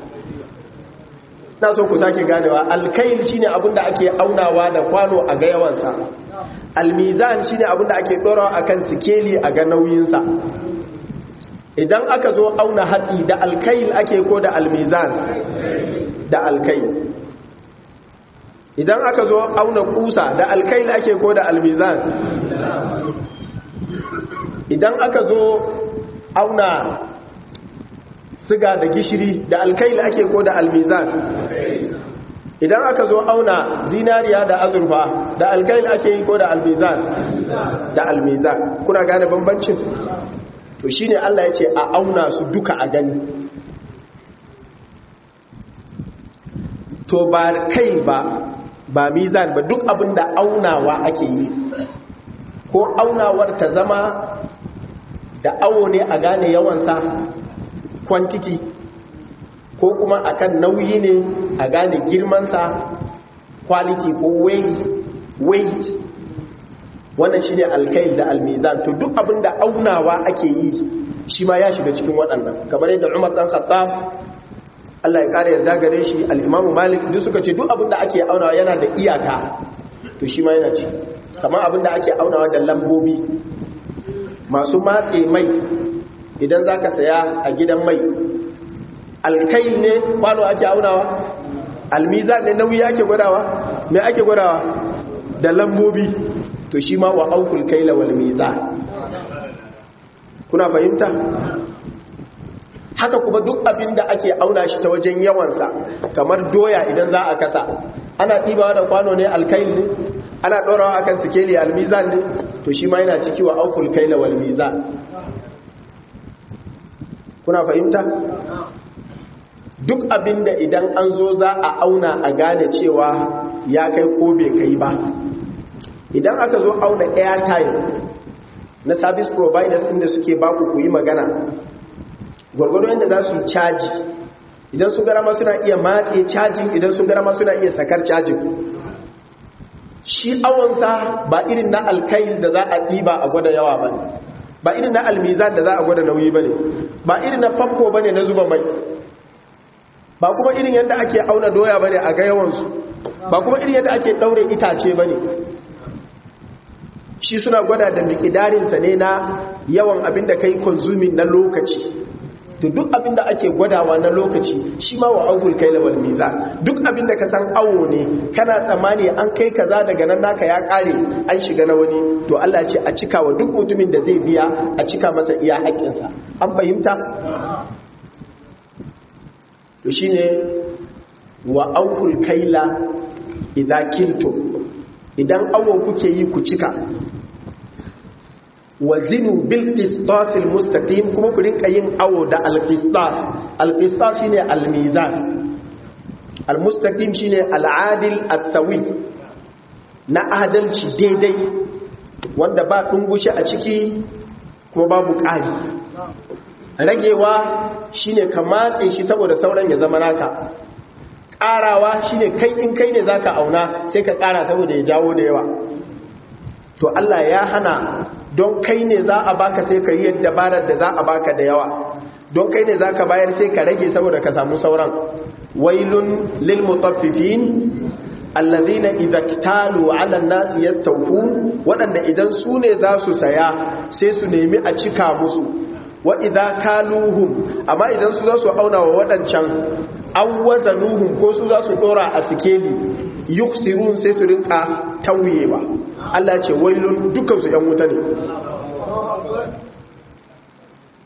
Na so ku sake ganewa, alkail shine abin da ake aunawa da kwano a ga yawansa, almizan shine abin da ake ɗorawa akan sikeli a ga nauyinsa. Idan aka zo auna hatsi da alkail ake ko da almizan? Da alkail. Idan aka zo auna kusa da alkail ake ko da almizan? Idan aka zo auna siga da gishiri da alkail ake ko da almizan? Idan aka zo auna zinariya da azurfa da alkail ake yi ko da almizan? Da almizan. Kuna gane bambancin? To shine Allah ya ce a auna su duka a gani. To ba kai ba ba mizan ba, duk abin da aunawa ake yi, ko aunawar ta zama da awo ne a gane yawansa, kwantiki, ko kuma akan nauyi ne a gane girmansa, quality ko weight. Wannan shine alkail da almizan. To duk abin da aunawa ake yi shi ma ya shiga cikin waɗannan, kamar yadda Umar dan Khattab Allah ya kare yarda gare shi, al-Imam Malik duk suka ce duk abin da ake aunawa yana da iyaka, to shi ma yana ci. Kamar abin da ake aunawa da lambobi masu matse mai, idan zaka saya a gidan mai, alkail ne kwano ake aunawa, almizan ne nauyi ake gwadawa, me ake gwadawa? Da lambobi. To shi ma wa aukul kaila wal mizan. Kuna fahimta? Haka kuma duk abin da ake auna shi ta wajen yawansa, kamar doya idan za a kasa, ana ɗibawa da kwano ne alkail ne, ana ɗorawa akan sikeli almizan ne, to shi ma yana ciki wa aukul kaila wal mizan. Kuna fahimta? Duk abin da idan an zo za a auna a gane cewa ya kai ko bai kai ba. Idan aka zo auna airtime na service providers inda suke baku ku yi magana, gwargwado yadda za su caji, idan sun gara ma suna iya matse cajin, idan sun gara ma suna iya sakar cajin. Shi awonsa ba irin na alkail da za a ɗiba a gwada yawa ba ne, ba irin na almizan da za a gwada nauyi ba ne, ba irin na famfo ba ne na zuba mai, ba kuma irin yadda ake auna doya ba ne a ga yawansu, ba kuma irin yadda ake ɗaure itace ba ne. Shi suna gwada da miƙidarinsa ne na yawan abin da ka yi consuming na lokaci. To duk abin da ake gwadawa na lokaci shi ma wa aukul kaila wal mizan. Duk abin da ka san awo ne, kana tsammani an kai kaza daga nan naka ya kare an shiga na wani, to Allah ce a cika wa duk mutumin da zai biya a cika masa iya haƙƙinsa. An fahimta? To shine wa aukul kaila idza kiltum. Idan awo kuke yi ku cika. Wazinu bil qistasil mustaqim, kuma ku rinka yin awo da al qistas. Al qistas shine al mizan, al mustaqim shine al adil as-sawi, na adalci daidai wanda ba dungushi a ciki kuma babu ƙari. Ragewa shine ka matse shi saboda sauran ya zama naka. Ƙarawa shine kai in kai ne zaka auna sai ka ƙara saboda ya jawo da yawa. To Allah ya hana don kai ne za a baka sai ka yi dabarar da za a baka da yawa, don kai ne za ka bayar sai ka rage saboda ka samu sauran. Wailun lil mutaffifin allazina idza ktalu ala an-nas yastawfun, wadanda idan su ne za su saya sai su nemi a cika musu. Wa idza kaluhum, amma idan su za su auna wa wadancan awwazanuhum, ko su za su dora a sikeli, yuksirun sai su rinka tauyewa. Allah ce wailun dukkan su ‘yan wuta ne.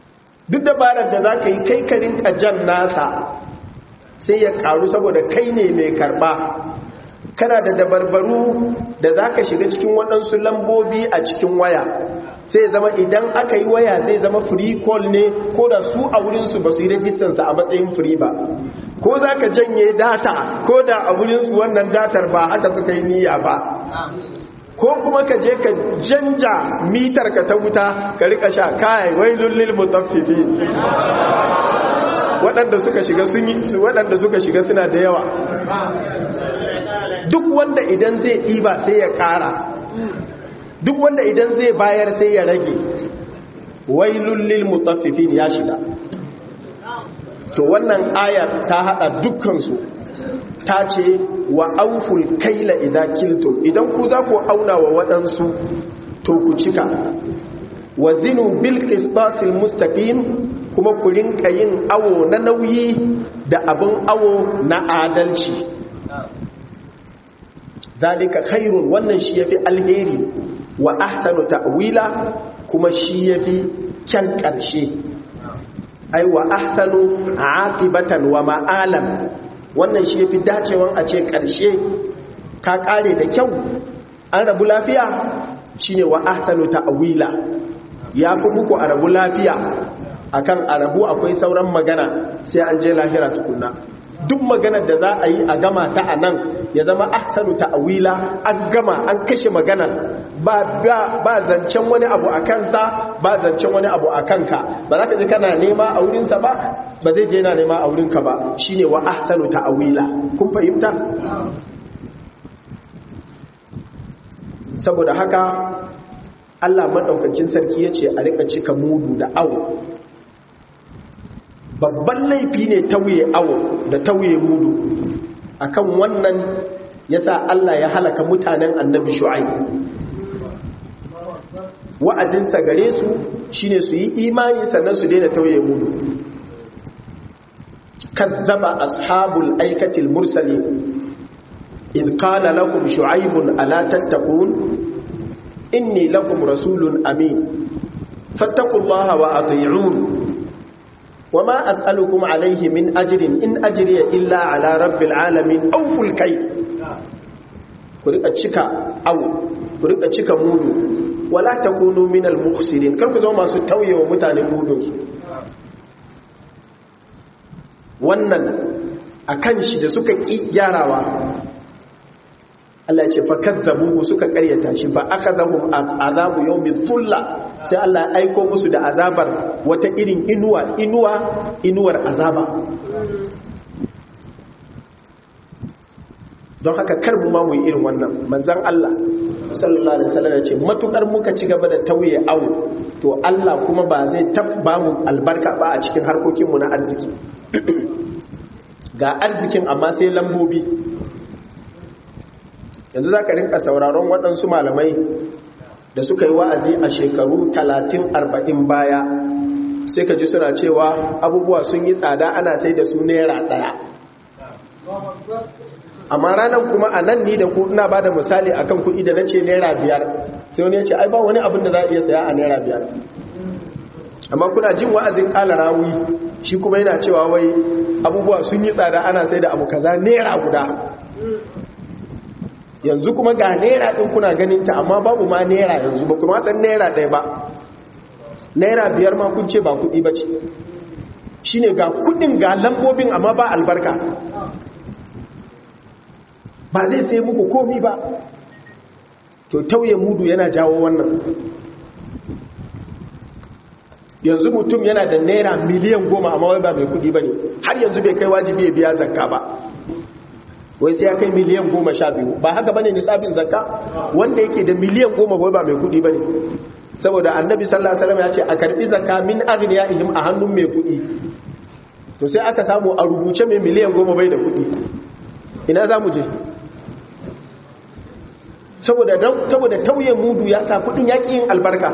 duk dabarar da za ka yi kai ka rinka jan nasa sai ya karu saboda kai ne mai karba. Kana da dabarbaru da za ka shiga cikin waɗansu lambobi a cikin waya, sai zama idan aka yi waya zai zama free call ne, ko da su a wurinsu ba su yi rajistansa a matsayin free ba. Ko za ka janye data, ko da a wurinsu wannan datar ba haka suka yi niyya ba. Ko kuma ka je ka janja mitar ka ta wuta ka rika sha kai wailul lil mutaffifin. Waɗanda suka shiga sun yi waɗanda suka shiga suna da yawa. Duk wanda idan zai ɗiba sai ya ƙara, duk wanda idan zai bayar sai ya rage. Wailul lil mutaffifin ya shiga. To wannan ayar ta hada dukkansu, ta ce wa auful kaila idan kiltum, idan ku za ku auna wa waɗansu to ku cika. Wa zinu bil qistasil mustaqim, kuma ku rinka yin awo na nauyi da abin awo na adalci. Zalika khairun, wannan shi yafi alheri, wa ahsanu ta'wila, kuma shi yafi kyan ƙarshe. Ai wa ahsanu aqibatan wa ma'alan, wannan shi yafi dacewan a ce ƙarshe ka kare da kyau, an rabu lafiya, shine wa ahsanu ta'wila. Yafi muku a rabu lafiya akan a rabu akwai sauran magana sai an je lahira tukunna. Duk maganar da za a yi a gama ta a nan ya zama ahsanu ta'wila, an gama an kashe maganar, ba ba zancen wani abu a kansa, ba zancen wani abu a kanka. Ba za ka ji kana nema a wurinsa ba, ba zai je yana nema a wurinka ba. Shine wa ahsanu ta'wila. Kun fahimta? Saboda haka Allah madaukakin sarki yace a rika cika mudu da awo. Babban laifi ne tauye awo da tauye mudu. Akan wannan yasa Allah ya halaka mutanen Annabi Shu'aib. Wa'azinsa gare su shine su yi imani sannan su daina tauye mudu. Kazzaba ashabul aikatil mursalin idh qala lahum shu'aibun ala tattaqun inni lakum rasulun amin fattaqullaha wa ati'un وما أسألكم عليه من أجر إن أجري إلا على رب العالمين أوفوا الكيل. كريك تشكا أو كريك تشكا مودو ولا تكونوا من المخسرين. كم كذا ما ستوي ومتان مودو. wannan akan shi da suka ki gyarawa Allah ya ce fa kazzabu suka karyata shi fa akhadhahum azabu yawmin thulla, sai Allah ya aiko musu da azabar wata irin inuwa inuwa inuwar azaba. Don haka kar mu ma mu yi irin wannan. Manzon Allah sallallahu alaihi wasallam ya ce matukar muka ci gaba da tauye awo to Allah kuma ba zai tabba mu albarka ba a cikin harkokin mu na arziki. Ga arzikin amma sai lambobi. Yanzu za ka rinka sauraron waɗansu malamai da suka yi wa'azi a shekaru talatin arba'in baya, sai ka ji suna cewa abubuwa sun yi tsada ana sai da su naira ɗaya. Amma ranar kuma a nan ni da ku ina ba da misali a kan kuɗi da na ce naira biyar, sai wani ya ce ai ba wani abin da za a iya saya a naira biyar. Amma kuna jin wa'azin ƙala rawi shi kuma yana cewa wai abubuwa sun yi tsada ana sai da abu kaza naira guda. Yanzu kuma ga naira ɗin kuna ganinta amma babu ma naira yanzu, ba kuma san naira ɗaya ba. Naira biyar ma kun ce ba kuɗi ba ce. Shi ne ga kuɗin ga lambobin amma ba albarka. Ba zai sai muku komi ba. To tauye mudu yana jawo wannan. Yanzu mutum yana da naira miliyan goma amma wai ba mai kuɗi ba ne. Har yanzu bai kai wajibi ya biya zakka ba. Wai sai ya kai miliyan goma sha biyu. Ba haka bane nisabin zakka? Wanda yake da miliyan goma wai ba mai kudi bane. Saboda annabi sallallahu alaihi wasallam ya ce a karbi zakka min aghniyaihim a hannun mai kudi. To sai aka samu a rubuce mai miliyan goma bai da kudi. Ina za mu je? Saboda saboda tauyen mudu ya sa kudin yaki yin albarka.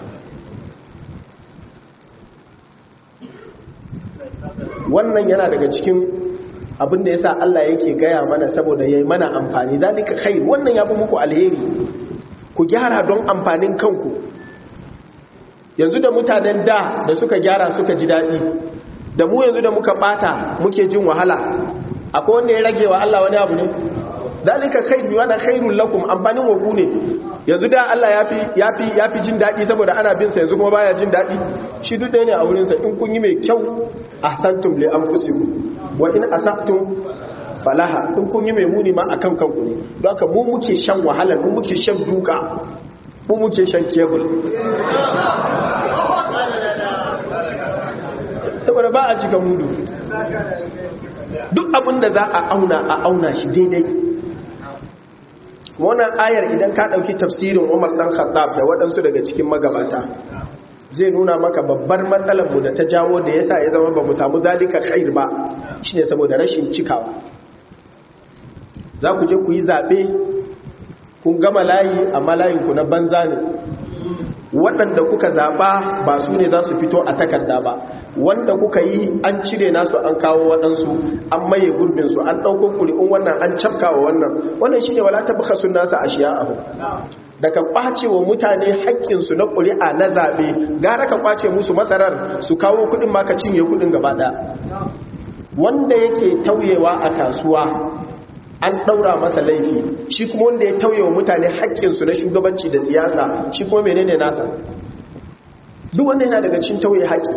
Wannan yana daga cikin abin da ya sa Allah yake gaya mana saboda ya yi mana amfani. Zalika khair, wannan ya fi muku alheri. Ku gyara don amfanin kanku. yanzu da mutanen da da suka gyara suka ji daɗi da mu yanzu da muka ɓata muke jin wahala akwai wanda ya rage wa Allah wani abu ne zalika khairu wa khairul lakum amfanin waku ne yanzu da Allah yafi yafi yafi jin daɗi saboda ana bin sa yanzu kuma baya jin daɗi shi duk ɗaya ne a wurin sa in kun yi mai kyau ahsantum li anfusikum wa in asatum falaha in kun yi mai muni ma akan kanku ne don haka mu muke shan wahala mu muke shan duka mu muke shan kebul saboda ba a cika mudu duk abin da za a auna a auna shi daidai wannan ayar idan ka ɗauki tafsirin Umar ɗan Khattab da waɗansu daga cikin magabata zai nuna maka babbar matsalarmu da ta jawo da yasa ya zama ba mu samu zalika khair ba shine saboda rashin cikawa za ku je ku yi zaɓe kun gama layi amma layinku na banza ne waɗanda kuka zaɓa ba su ne za su fito a takarda ba wanda kuka yi an cire nasu an kawo waɗansu an maye gurbinsu an ɗauko ƙuri'un wannan an cafkawa wannan wannan shi ne wala ta baka sun nasa a shiya abu daga ƙwace wa mutane haƙƙinsu na ƙuri'a na zaɓe gara ka ƙwace musu masarar su kawo kuɗin ma ka cinye kuɗin gaba ɗaya wanda yake tauyewa a kasuwa an ɗaura masa laifi shi kuma wanda ya tauye wa mutane haƙƙinsu na shugabanci da siyasa shi kuma menene nasa duk wanda yana daga cikin tauye haƙƙi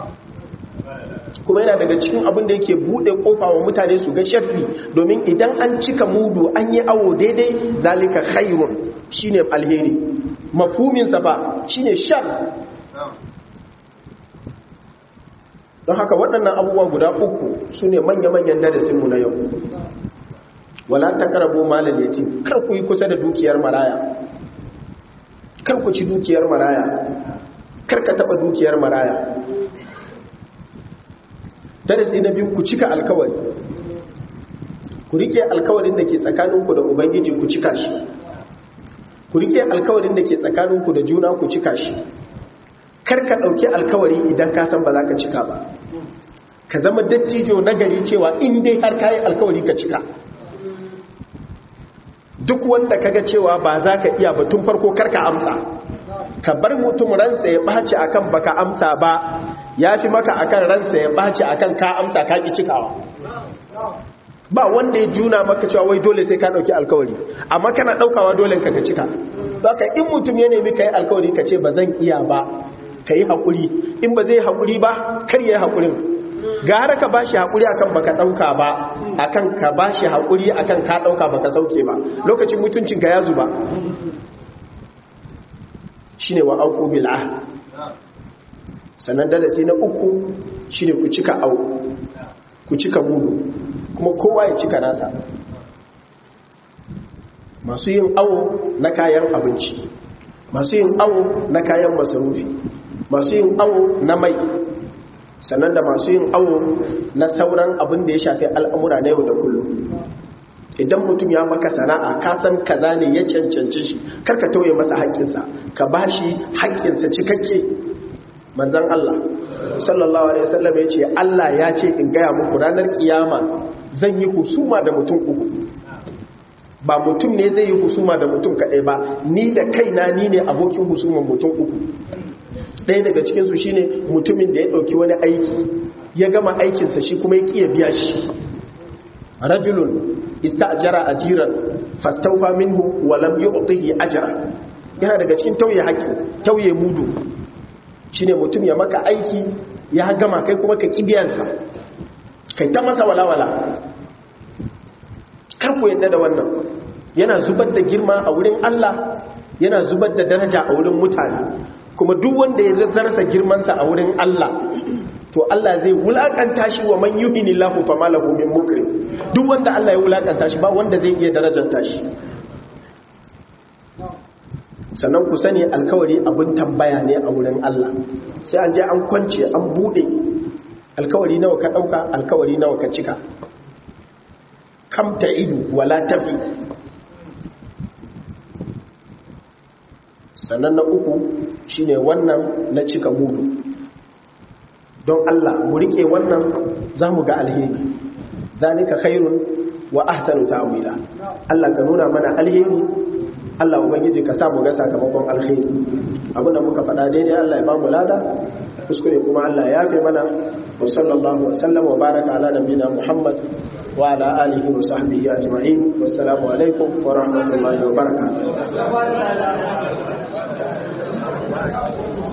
kuma yana daga cikin abin da yake buɗe ƙofa wa mutane su ga sharri domin idan an cika mudu an yi awo daidai zalika khairun shine alheri mafhuminsa ba shine shar don haka waɗannan abubuwa guda uku su ne manya-manyan darasinmu na yau wala taqrabu malal yatim kar ku yi kusa da dukiyar maraya kar ku ci dukiyar maraya kar ka taba dukiyar maraya darasi na biyu ku cika alkawari ku rike alkawarin da ke tsakaninku da ubangiji ku cika shi ku rike alkawarin da ke tsakaninku da juna ku cika shi kar ka dauki alkawari idan ka san ba za ka cika ba ka zama dattijo nagari cewa in dai har kai alkawari ka cika duk wanda kaga cewa ba za ka iya ba tun farko karka amsa ka bar mutum ransa ya ɓaci akan baka amsa ba ya fi maka akan ransa ya ɓaci akan ka amsa ka ƙi cikawa ba wanda ya juna maka cewa wai dole sai ka ɗauki alkawari amma kana ɗaukawa dole ka ka cika ka in mutum ya nemi ka yi alkawari ka ce ba zan iya ba ka yi haƙuri in ba zai haƙuri ba kar ya yi haƙurin gara ka bashi haƙuri akan baka ɗauka ba akan ka bashi haƙuri akan ka ɗauka baka sauke ba lokacin mutuncin ka ya zuba shine wa auku bil ahd sanan darasi na uku shine ku cika au ku cika mudu kuma kowa ya cika nasa masu yin awo na kayan abinci masu yin awo na kayan masarufi masu yin awo na mai sannan da masu yin awo na sauran abin da ya shafi al'amura na yau da kullum idan mutum ya maka sana'a ka san kaza ne ya cancanci shi karka tauye masa haƙƙinsa ka ba shi haƙƙinsa cikakke manzan Allah sallallahu alaihi wasallam ya ce Allah ya ce in gaya muku ranar kiyama zan yi husuma da mutum uku ba mutum ne zai yi husuma da mutum kaɗai ba ni da kaina ni ne abokin husuman mutum uku ɗaya daga cikinsu shi ne mutumin da ya ɗauki wani aiki ya gama aikinsa shi kuma ya ƙiya biya shi rajulun ista'jara ajiran fastawfa minhu wa lam yu'tihi ajra yana daga cikin tauye haƙƙi tauye mudu shine mutum ya maka aiki ya gama kai kuma ka kibiyansa kai ta masa walawala kar ku yadda da wannan yana zubar da girma a wurin Allah yana zubar da daraja a wurin mutane kuma duk wanda ya zarsa girmansa a wurin Allah to Allah zai wulakanta shi wa man yuhinillahu fama lahu min mukrim duk wanda Allah ya wulakanta shi ba wanda zai iya darajanta shi sannan ku sani alkawari abin tambaya ne a wurin Allah sai an je an kwance an bude alkawari nawa ka dauka alkawari nawa ka cika kam ta idu wala tafi sannan na uku shine wannan na cika mudu don Allah mu rike wannan zamu ga alheri zalika khairun wa ahsanu ta'wila Allah ka nuna mana alheri Allah ubangiji ka sa mu ga sakamakon alkhairi. Abinda muka faɗa daidai Allah ya ba mu lada, kuskure kuma Allah ya yafe mana. Wa sallallahu wa sallam wa baraka ala nabiyina Muhammad wa ala alihi wa sahbihi ajma'in. Wassalamu alaikum wa rahmatullahi wa barakatuh.